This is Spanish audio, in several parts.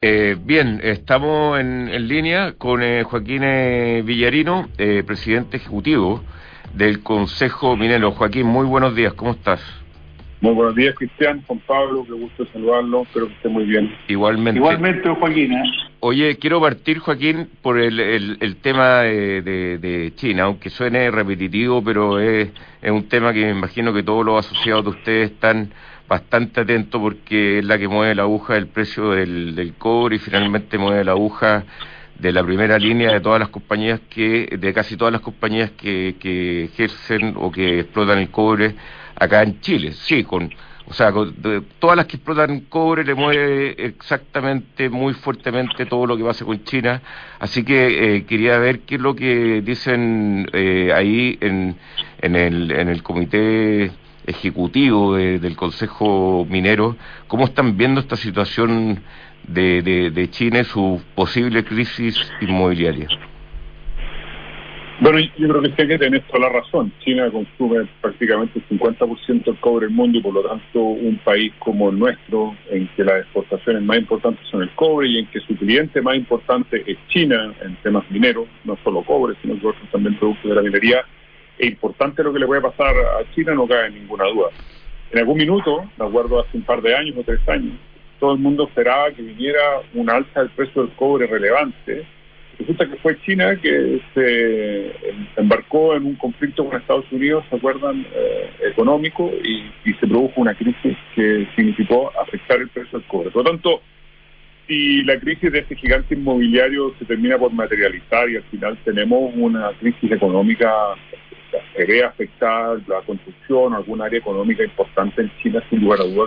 Bien, estamos en línea con Joaquín Villarino, presidente ejecutivo del Consejo Minero. Joaquín, muy buenos días, ¿cómo estás? Muy buenos días, Cristian, Juan Pablo, qué gusto saludarlo, espero que esté muy bien. Igualmente. Igualmente, Joaquín. Oye, quiero partir, Joaquín, por el tema de China, aunque suene repetitivo, pero es un tema que me imagino que todos los asociados de ustedes están bastante atentos porque es la que mueve la aguja del precio del cobre y finalmente mueve la aguja de la primera línea de todas las compañías de casi todas las compañías que ejercen o que explotan el cobre acá en Chile. Sí, todas las que explotan cobre le mueve exactamente, muy fuertemente todo lo que pasa con China. Así que quería ver qué es lo que dicen ahí en el comité ejecutivo del Consejo Minero, cómo están viendo esta situación de China y su posible crisis inmobiliaria. Bueno, yo creo que usted que tiene toda la razón. China consume prácticamente el 50% del cobre del mundo y por lo tanto un país como el nuestro, en que las exportaciones más importantes son el cobre y en que su cliente más importante es China en temas mineros, no solo cobre, sino que otros también productos de la minería, es importante lo que le puede pasar a China, no cabe ninguna duda. En algún minuto, me acuerdo hace un par de años o 3 años, todo el mundo esperaba que viniera una alza del precio del cobre relevante. Resulta que fue China que se embarcó en un conflicto con Estados Unidos, ¿se acuerdan?, económico, y se produjo una crisis que significó afectar el precio del cobre. Por lo tanto, si la crisis de este gigante inmobiliario se termina por materializar y al final tenemos una crisis económica que ve afectar la construcción o alguna área económica importante en China, sin lugar a dudas,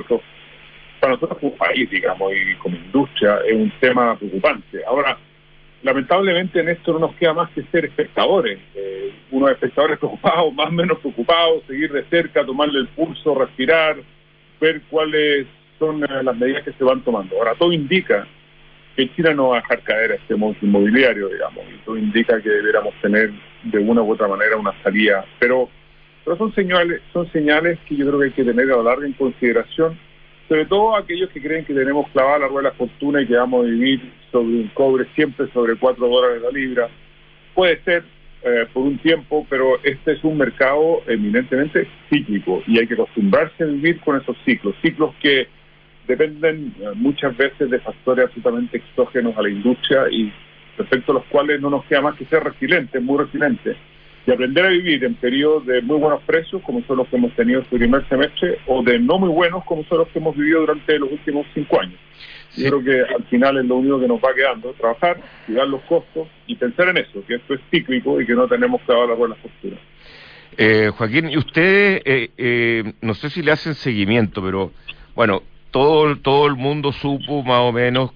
para nosotros como país, digamos, y como industria, es un tema preocupante. Ahora, lamentablemente en esto no nos queda más que ser espectadores, unos espectadores preocupados, más o menos preocupados, seguir de cerca, tomarle el pulso, respirar, ver cuáles son las medidas que se van tomando. Ahora, todo indica que China no va a dejar caer a este monstruo inmobiliario, digamos, y todo indica que debiéramos tener de una u otra manera una salida, pero son señales que yo creo que hay que tener a la larga en consideración, sobre todo aquellos que creen que tenemos clavada la rueda de la fortuna y que vamos a vivir sobre un cobre siempre sobre $4 la libra. Puede ser por un tiempo, pero este es un mercado eminentemente cíclico y hay que acostumbrarse a vivir con esos ciclos que dependen muchas veces de factores absolutamente exógenos a la industria y respecto a los cuales no nos queda más que ser resilientes, muy resilientes, y aprender a vivir en periodos de muy buenos precios, como son los que hemos tenido este primer semestre, o de no muy buenos, como son los que hemos vivido durante los últimos 5 años. Sí. Yo creo que al final es lo único que nos va quedando, trabajar, cuidar los costos y pensar en eso, que esto es cíclico y que no tenemos que dar las buenas posturas. Joaquín, y ustedes, no sé si le hacen seguimiento, pero bueno, todo el mundo supo más o menos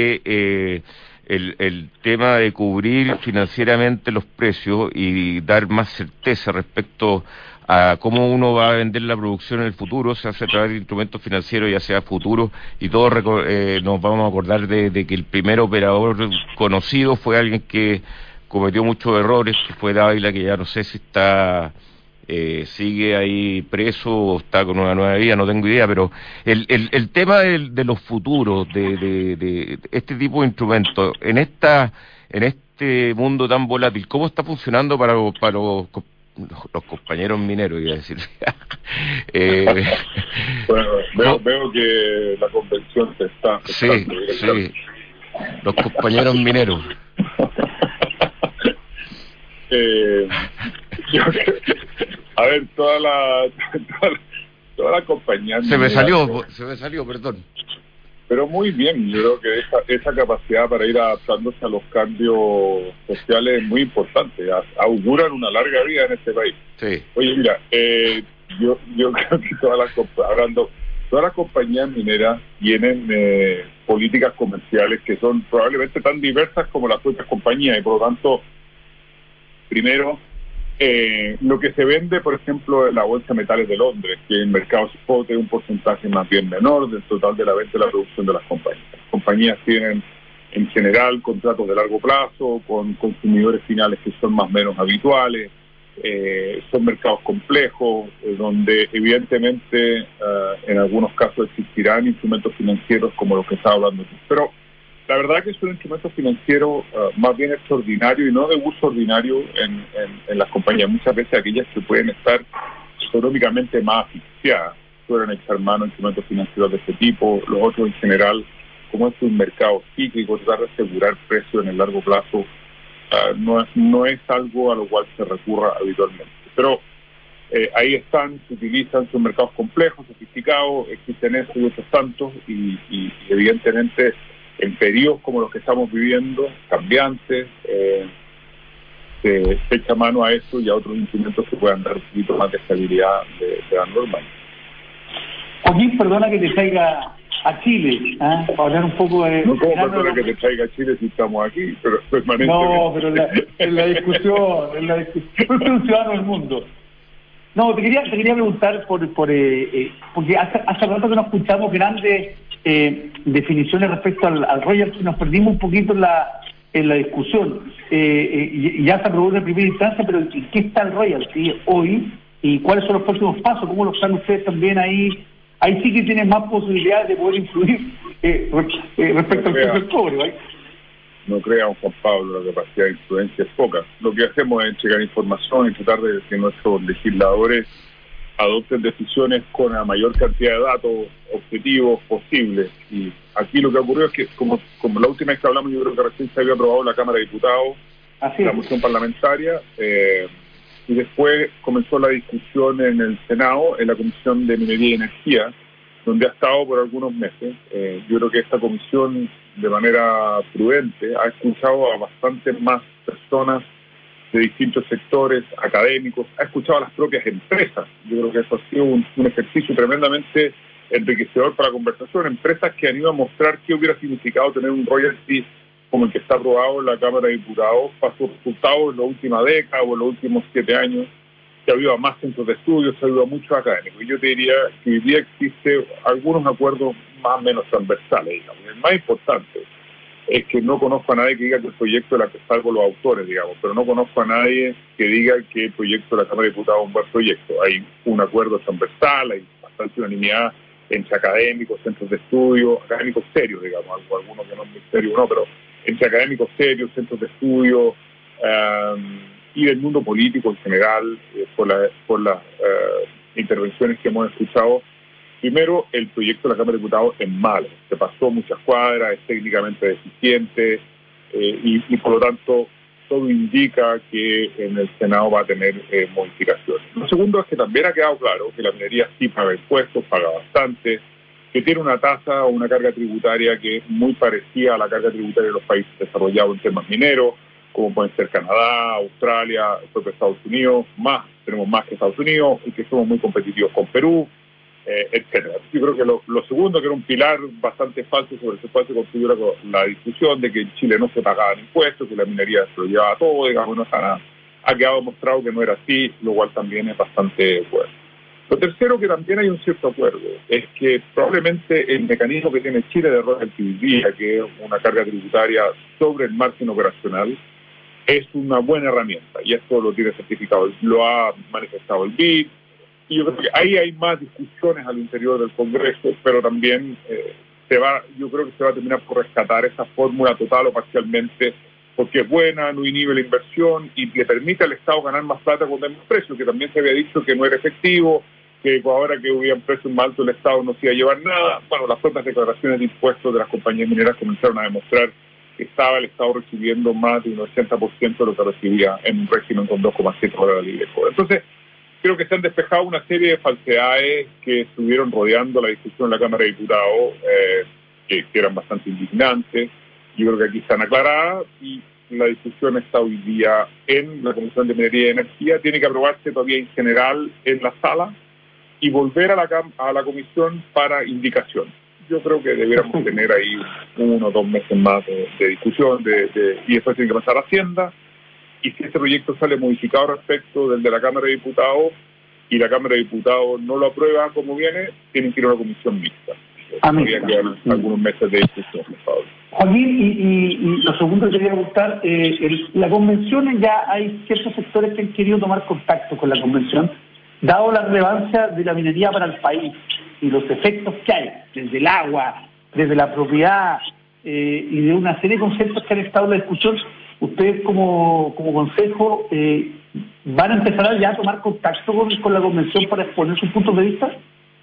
que el tema de cubrir financieramente los precios y dar más certeza respecto a cómo uno va a vender la producción en el futuro, se hace a través de instrumentos financieros, ya sea futuro, y todos nos vamos a acordar de que el primer operador conocido fue alguien que cometió muchos errores, que fue Dávila, que ya no sé si sigue ahí preso o está con una nueva vida, no tengo idea, pero el tema de los futuros, de este tipo de instrumentos, en este mundo tan volátil, ¿cómo está funcionando para los compañeros mineros, iba a decir? Bueno, veo que la convención se está... Sí, los compañeros mineros. A ver, toda la compañía... Se me salió, perdón. Pero muy bien, yo creo que esa capacidad para ir adaptándose a los cambios sociales es muy importante, auguran una larga vida en este país. Sí. Oye, mira, yo creo que todas las compañías mineras tienen políticas comerciales que son probablemente tan diversas como las otras compañías y por lo tanto, primero, lo que se vende, por ejemplo, en la Bolsa de Metales de Londres, que en mercados spot es un porcentaje más bien menor del total de la venta y la producción de las compañías. Las compañías tienen, en general, contratos de largo plazo con consumidores finales que son más o menos habituales, son mercados complejos, donde evidentemente en algunos casos existirán instrumentos financieros como los que estaba hablando tú. Pero La verdad que es un instrumento financiero más bien extraordinario y no de uso ordinario en las compañías. Muchas veces aquellas que pueden estar económicamente más asfixiadas suelen echar mano a instrumentos financieros de este tipo. Los otros en general, como es un mercado cíclico, tratar de asegurar precios en el largo plazo no es algo a lo cual se recurra habitualmente. Pero ahí están, se utilizan, son mercados complejos, sofisticados, existen estos y otros tantos, y evidentemente en periodos como los que estamos viviendo, cambiantes, se echa mano a eso y a otros instrumentos que puedan dar un poquito más de estabilidad de la normal. Joaquín, perdona que te traiga a Chile, para hablar un poco de... No, ¿cómo perdona que te traiga a Chile si estamos aquí? Pero permanentemente. No, pero en la discusión, yo soy un ciudadano del mundo. No, te quería preguntar porque hace rato que no escuchamos grandes definiciones respecto al royalty, nos perdimos un poquito en la discusión. Ya se aprobó en primera instancia, pero ¿en qué está el royalty hoy? ¿Y cuáles son los próximos pasos? ¿Cómo lo están ustedes también ahí? Ahí sí que tienen más posibilidades de poder influir respecto al precio del cobre, ¿vale? No crea, Juan Pablo, la capacidad de influencia es poca. Lo que hacemos es entregar información y tratar de que nuestros legisladores adopten decisiones con la mayor cantidad de datos objetivos posibles. Y aquí lo que ocurrió es que, como la última vez que hablamos, yo creo que recién se había aprobado en la Cámara de Diputados la moción parlamentaria, y después comenzó la discusión en el Senado, en la Comisión de Minería y Energía, donde ha estado por algunos meses. Yo creo que esta comisión, de manera prudente, ha escuchado a bastantes más personas de distintos sectores académicos, ha escuchado a las propias empresas. Yo creo que eso ha sido un ejercicio tremendamente enriquecedor para la conversación. Empresas que han ido a mostrar qué hubiera significado tener un royalty como el que está aprobado en la Cámara de Diputados para sus resultados en la última década o en los últimos 7 años, que ha habido a más centros de estudios, ha habido a muchos académicos. Y yo te diría que hoy día existe algunos acuerdos más o menos transversales, digamos. El más importante es que no conozco a nadie que diga que el proyecto de la que salvo los autores, digamos, pero no conozco a nadie que diga que el proyecto de la Cámara de Diputados es un buen proyecto. Hay un acuerdo transversal, hay bastante unanimidad entre académicos, centros de estudio, académicos serios, digamos, algunos que no es muy serio, no, pero entre académicos serios, centros de estudio, y del mundo político en general, por las intervenciones que hemos escuchado. Primero, el proyecto de la Cámara de Diputados es malo, se pasó muchas cuadras, es técnicamente deficiente, y por lo tanto todo indica que en el Senado va a tener modificaciones. Lo segundo es que también ha quedado claro que la minería sí paga impuestos, paga bastante, que tiene una tasa o una carga tributaria que es muy parecida a la carga tributaria de los países desarrollados en temas mineros, como pueden ser Canadá, Australia, el propio Estados Unidos, tenemos más que Estados Unidos, y que somos muy competitivos con Perú, etcétera. Yo creo que lo segundo, que era un pilar bastante falso sobre el cual se construyó la discusión de que en Chile no se pagaban impuestos, que la minería se lo llevaba todo, digamos, no está nada. Ha quedado demostrado que no era así, lo cual también es bastante bueno. Lo tercero, que también hay un cierto acuerdo, es que probablemente el mecanismo que tiene Chile de royalty hoy día, que es una carga tributaria sobre el margen operacional, es una buena herramienta, y esto lo tiene certificado, lo ha manifestado el BID, y yo creo que ahí hay más discusiones al interior del Congreso, pero también yo creo que se va a terminar por rescatar esa fórmula total o parcialmente, porque es buena, no inhibe la inversión y le permite al Estado ganar más plata con menos precios, que también se había dicho que no era efectivo, que ahora que hubieran precios más altos el Estado no se iba a llevar nada. Bueno, las propias declaraciones de impuestos de las compañías mineras comenzaron a demostrar que estaba el Estado recibiendo más de un 80% de lo que recibía en un régimen con 2,7 dólares libre. Entonces, creo que se han despejado una serie de falsedades que estuvieron rodeando la discusión en la Cámara de Diputados, que eran bastante indignantes. Yo creo que aquí están aclaradas y la discusión está hoy día en la Comisión de Minería y Energía. Tiene que aprobarse todavía en general en la sala y volver a la comisión para indicación. Yo creo que debiéramos tener ahí 1 o 2 meses más de discusión, y después tiene que pasar a Hacienda. Y si este proyecto sale modificado respecto del de la Cámara de Diputados y la Cámara de Diputados no lo aprueba como viene, tienen que ir a una comisión mixta. Habría que dar algunos meses de discusión, Pablo. Joaquín, y lo segundo que quería preguntar, la convención, ya hay ciertos sectores que han querido tomar contacto con la convención, dado la relevancia de la minería para el país y los efectos que hay, desde el agua, desde la propiedad, y de una serie de conceptos que han estado en la discusión. ¿Ustedes como consejo van a empezar ya a tomar contacto con la convención para exponer sus puntos de vista?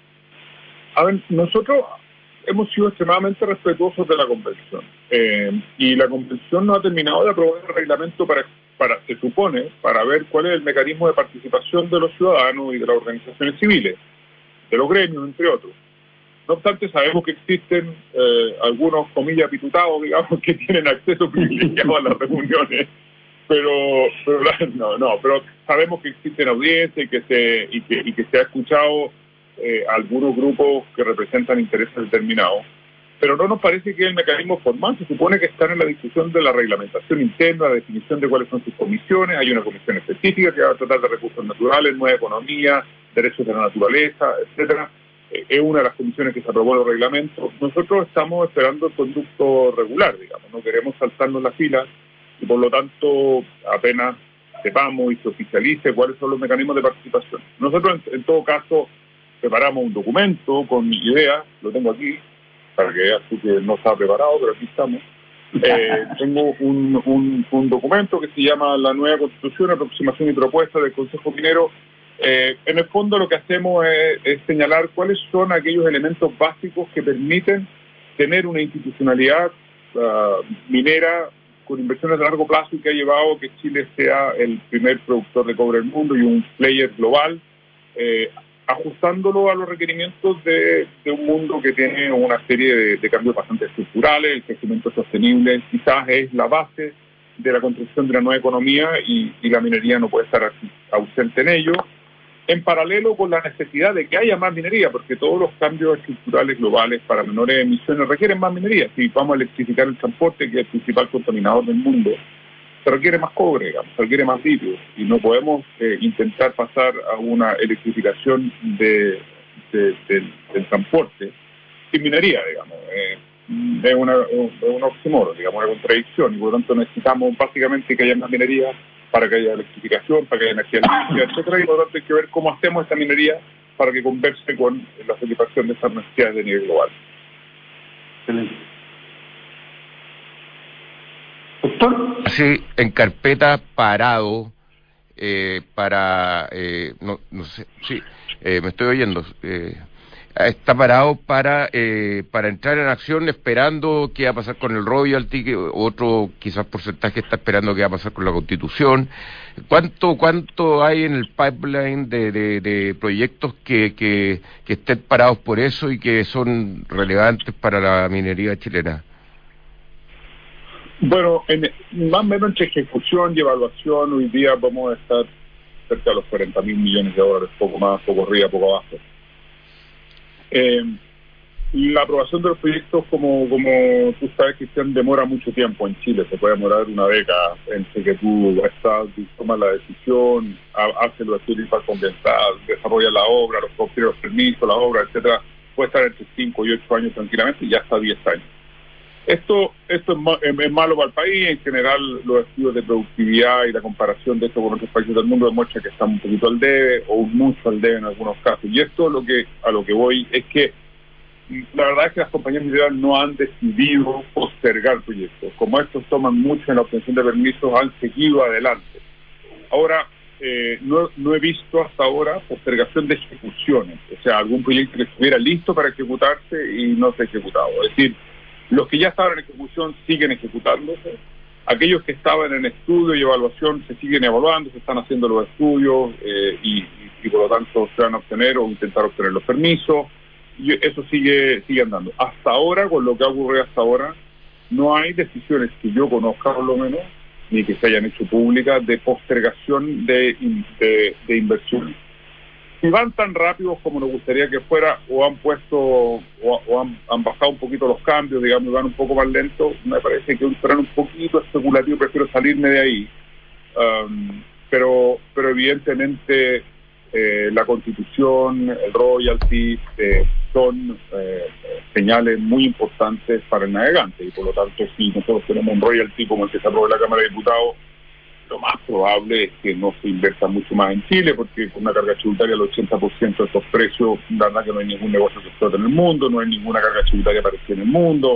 A ver, nosotros hemos sido extremadamente respetuosos de la convención y la convención no ha terminado de aprobar el reglamento se supone, para ver cuál es el mecanismo de participación de los ciudadanos y de las organizaciones civiles, de los gremios, entre otros. No obstante, sabemos que existen algunos, comillas, pitutados, digamos, que tienen acceso privilegiado a las reuniones, pero sabemos que existen audiencias y que se ha escuchado algunos grupos que representan intereses determinados, pero no nos parece que el mecanismo formal. Se supone que están en la discusión de la reglamentación interna, la definición de cuáles son sus comisiones. Hay una comisión específica que va a tratar de recursos naturales, nueva economía, derechos de la naturaleza, etcétera. Es una de las comisiones que se aprobó los reglamentos. Nosotros estamos esperando el conducto regular, digamos, no queremos saltarnos la fila y por lo tanto apenas sepamos y se oficialice cuáles son los mecanismos de participación. Nosotros en todo caso preparamos un documento con mi idea, lo tengo aquí, para que veas tú que no estaba preparado, pero aquí estamos. Tengo un documento que se llama La Nueva Constitución, Aproximación y Propuesta del Consejo Minero. En el fondo lo que hacemos es señalar cuáles son aquellos elementos básicos que permiten tener una institucionalidad minera con inversiones a largo plazo y que ha llevado a que Chile sea el primer productor de cobre del mundo y un player global, ajustándolo a los requerimientos de un mundo que tiene una serie de cambios bastante estructurales. El crecimiento sostenible quizás es la base de la construcción de una nueva economía y la minería no puede estar ausente en ello, en paralelo con la necesidad de que haya más minería, porque todos los cambios estructurales globales para menores emisiones requieren más minería. Si vamos a electrificar el transporte, que es el principal contaminador del mundo, se requiere más cobre, digamos, se requiere más litio, y no podemos intentar pasar a una electrificación del transporte sin minería, digamos. Es un oxímoron, digamos, una contradicción, y por lo tanto necesitamos básicamente que haya más minería para que haya electrificación, para que haya energía eléctrica, etcétera, y por lo tanto hay que ver cómo hacemos esta minería para que converse con la satisfacción de esas necesidades de nivel global. Excelente. Doctor. Sí, en carpeta parado no sé, sí, me estoy oyendo. Está parado para entrar en acción, esperando qué va a pasar con el royalty, que otro quizás porcentaje está esperando qué va a pasar con la Constitución. ¿Cuánto hay en el pipeline de proyectos que estén parados por eso y que son relevantes para la minería chilena? Bueno, más o menos entre ejecución y evaluación, hoy día vamos a estar cerca de los 40.000 millones de dólares, poco más, poco arriba, poco abajo. La aprobación de los proyectos, como tú sabes, Cristian, demora mucho tiempo en Chile. Se puede demorar una década entre que tú tomas la decisión, haces los estudios para compensar, desarrollas la obra, consigues los permisos, la obra, etcétera. Puede estar entre 5 y 8 años tranquilamente y ya hasta 10 años. Esto es malo para el país. En general, los estudios de productividad y la comparación de esto con otros países del mundo demuestra que estamos un poquito al debe o mucho al debe en algunos casos. Y esto a lo que voy es que la verdad es que las compañías mineras no han decidido postergar proyectos. Como estos toman mucho en la obtención de permisos, han seguido adelante. Ahora, no he visto hasta ahora postergación de ejecuciones. O sea, algún proyecto que estuviera listo para ejecutarse y no se ha ejecutado. Es decir, los que ya estaban en ejecución siguen ejecutándose. Aquellos que estaban en estudio y evaluación se siguen evaluando, se están haciendo los estudios y por lo tanto se van a obtener o intentar obtener los permisos. Y eso sigue andando. Hasta ahora, con lo que ha ocurrido hasta ahora, no hay decisiones que yo conozca por lo menos, ni que se hayan hecho públicas, de postergación de inversiones. Si van tan rápidos como nos gustaría que fuera, o han puesto, o han bajado un poquito los cambios, digamos, y van un poco más lento, me parece que fueran un poquito especulativo, prefiero salirme de ahí. Pero evidentemente la Constitución, el royalty, son señales muy importantes para el navegante, y por lo tanto, si nosotros tenemos un royalty como el que se aprobó en la Cámara de Diputados, lo más probable es que no se invierta mucho más en Chile, porque con una carga tributaria del 80% de estos precios, la verdad que no hay ningún negocio que explote en el mundo, no hay ninguna carga tributaria parecida en el mundo,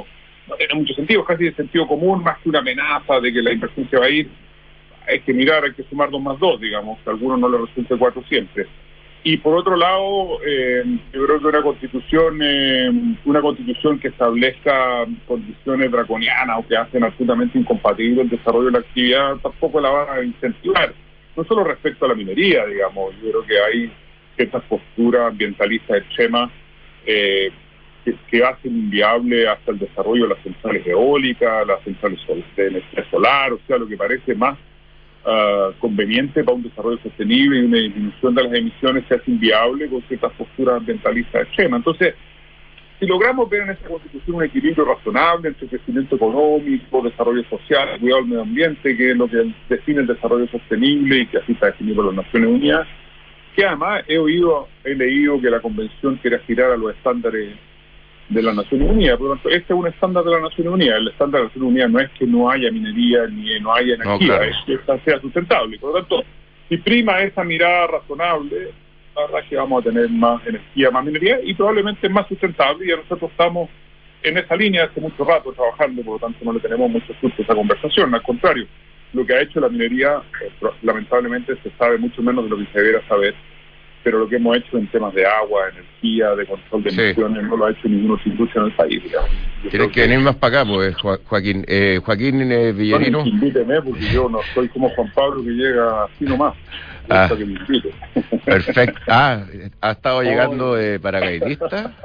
no tiene mucho sentido, casi de sentido común, más que una amenaza de que la inversión se va a ir. Hay que mirar, hay que sumar 2 más 2, digamos, que a algunos no les resulte 4 siempre. Y por otro lado, yo creo que una constitución que establezca condiciones draconianas o que hacen absolutamente incompatible el desarrollo de la actividad, tampoco la van a incentivar. No solo respecto a la minería, digamos, yo creo que hay ciertas posturas ambientalistas extremas que hacen inviable hasta el desarrollo de las centrales eólicas, las centrales de energía solar, o sea, lo que parece más conveniente para un desarrollo sostenible y una disminución de las emisiones se hace inviable con ciertas posturas ambientalistas extremas. Entonces, si logramos ver en esta Constitución un equilibrio razonable entre crecimiento económico, desarrollo social, cuidado del medio ambiente, que es lo que define el desarrollo sostenible y que así está definido por las Naciones Unidas, que además he leído que la Convención quiere aspirar a los estándares de las Naciones Unidas. Por lo tanto, este es un estándar de las Naciones Unidas. El estándar de las Naciones Unidas no es que no haya minería ni no haya energía, no, claro, es que esta sea sustentable. Por lo tanto, si prima esa mirada razonable, la verdad es que vamos a tener más energía, más minería y probablemente más sustentable, y nosotros estamos en esa línea hace mucho rato trabajando, por lo tanto no le tenemos mucho susto a esa conversación. Al contrario, lo que ha hecho la minería, lamentablemente se sabe mucho menos de lo que se debería saber, pero lo que hemos hecho en temas de agua, energía, de control de emisiones, no lo ha hecho ninguna otra industria en el país, digamos. Tienes que venir más para acá, pues, Joaquín. Joaquín Villarino. No, invíteme, porque yo no soy como Juan Pablo, que llega así nomás. Que me invite. Perfecto. ¿Ha estado llegando de paracaidista?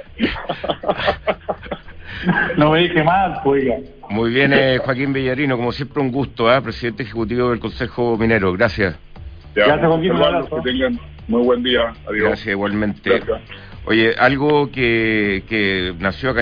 No me dije más, oiga. Muy bien, Joaquín Villarino, como siempre un gusto, presidente ejecutivo del Consejo Minero. Gracias. Gracias, Joaquín. Que tengan muy buen día. Adiós. Gracias, igualmente. Gracias. Oye, algo que nació acá